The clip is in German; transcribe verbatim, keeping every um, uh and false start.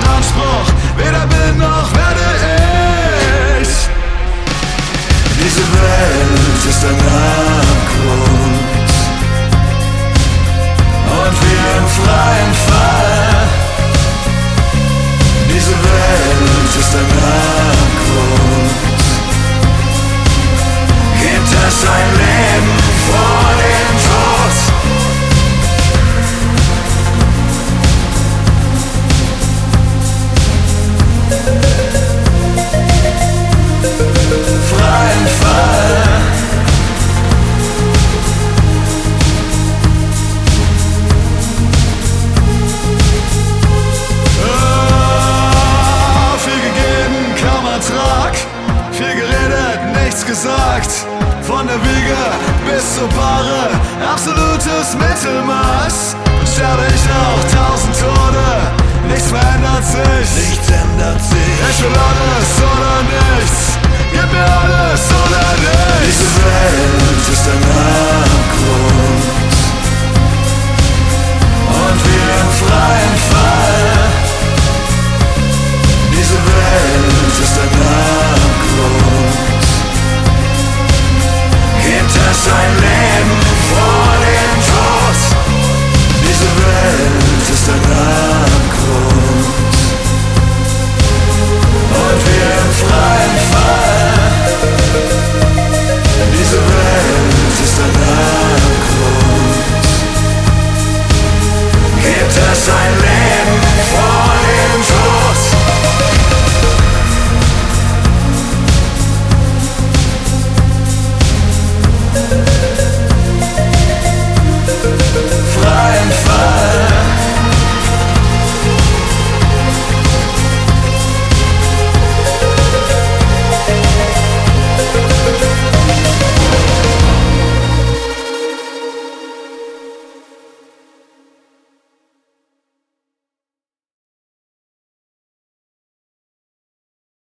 Anspruch, weder bin noch werde ich. Diese Welt ist ein Abgrund und wir im freien Fall. Diese Welt ist ein Abgrund. Gibt es ein Leben vor dem Tod? Freien Fall. Oh, viel gegeben, kaum Ertrag. Viel geredet, nichts gesagt. Von der Wiege bis zur Bahre, absolutes Mittelmaß. Und sterbe ich auch tausend Tode, nichts verändert sich. Nichts ändert sich. Ich will alles oder nichts. Gib mir alles oder nichts. Diese Welt ist ein Abgrund und wir im freien Fall. Diese Welt ist ein Abgrund. Gibt es ein Leben?